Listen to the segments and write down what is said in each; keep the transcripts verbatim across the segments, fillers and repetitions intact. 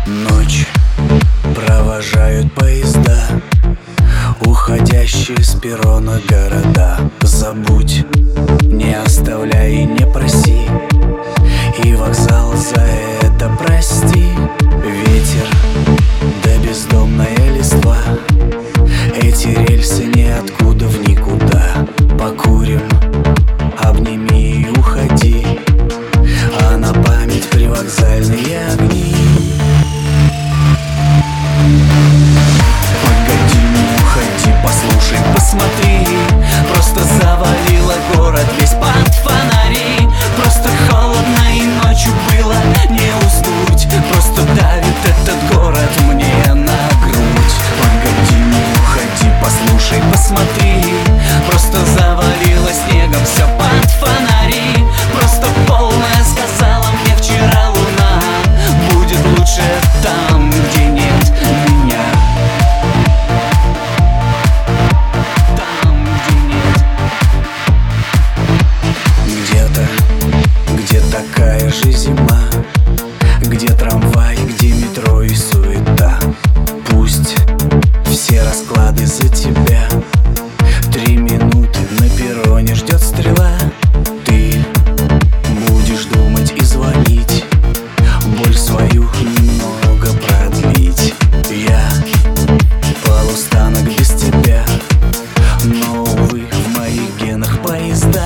Ночь провожают поезда, уходящие с перрона города. Забудь, не оставляй и не проси, и вокзал за это прости. Ветер да бездомная листва, эти рельсы ниоткуда в никуда. Покурим, обними и уходи, а на память привокзальные огни. Погоди, не уходи, послушай, посмотри, просто завалило город весь под фонари. Просто холодно и ночью было не уснуть, просто давит этот город мне на грудь. Погоди, не уходи, послушай, посмотри, просто завалило снегом все под фонари. Просто полная сказала мне вчера луна, будет лучше там, где нет меня. Там, где нет. Где-то, где такая же зима, где трамвай, где метро и суета. Пусть все расклады за тебя, три минуты на перроне ждет стрела. Ты будешь думать и звонить, боль свою немного продлить. Я полустанок без тебя, но, увы, в моих генах поезда.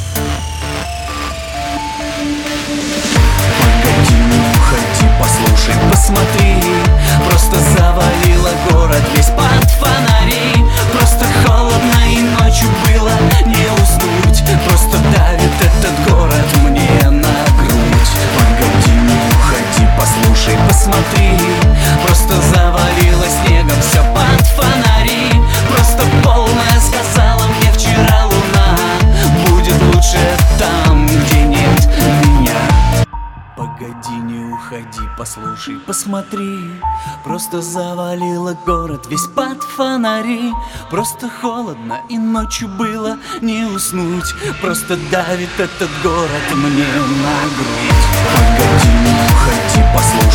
Погоди, не уходи, послушай, посмотри, просто завалило город весь под фонари. Просто холодно и ночью было не уснуть, просто давит этот город мне на грудь. Погоди, не уходи, послушай, посмотри, просто завалило снегом все под фонари. Просто полная сказала мне вчера луна, будет лучше там, где нет меня. Погоди, не уходи, послушай, посмотри, просто завалило город весь под фонари. Просто холодно и ночью было не уснуть, просто давит этот город мне на грудь. Погоди, не уходи, послушай.